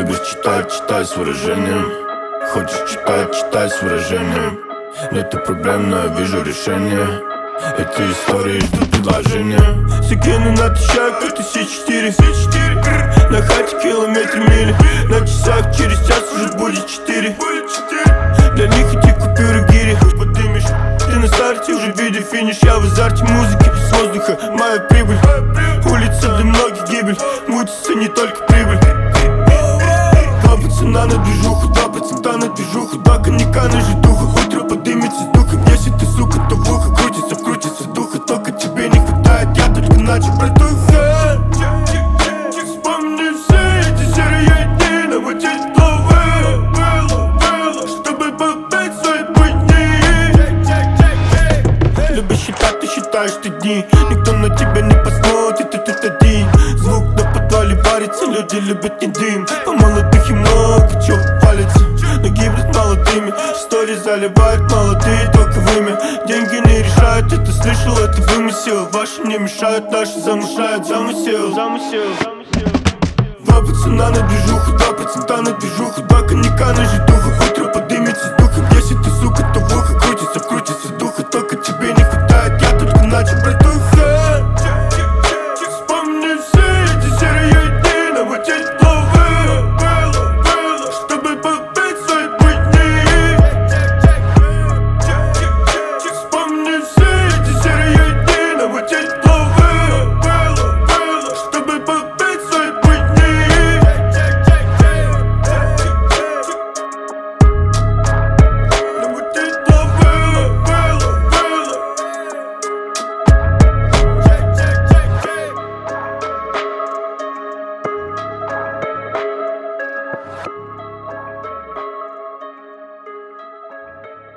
любишь читать, читай с выражением. Хочешь читать, читай с выражением. Нету проблем, но я вижу решение. Эти истории ждут предложения. Закину на тысячак, это С4. На хате километр мили. На часах через час уже будет 4. Для них эти купюры гири. Подымешь, ты на старте уже видя финиш. Я в азарте музыки, с воздуха моя прибыль. Улица для многих гибель. Мутится не только прибыль. Два пацана на движуху, два пацана на движуху. Два коньяка на жидуху. Утро подымется с духом. Если ты, сука, то в ухо крутится духа. Только тебе не хватает, я только начал протухать. Вспомни все эти серые дни. Наводить новые было, чтобы побыть свои будни. Любишь считать, ты считаешь ты дни. Никто на тебя не посмотрит, и ты один. Звук на подвале варится, люди любят не дым. А молодых и много чего палится, но гибнут молодыми. Истории заливают молодые только вымя. Деньги не решают, это слышал, это вымысел. Ваши не мешают, наши замышляют замысел. Два пацана на движуху, два пацана на движуху. Два коньяка на жидуху, утро подымется с духом. Если ты, сука, то в ухо крутится духа. Только тебе не хватает, я только начал протухать. Вспомни все эти серые дни. Наводить новые было, чтобы побыть свои будни. Вспомни все эти серые дни. Наводить новые было, чтобы побыть свои будни. Наводить новые было.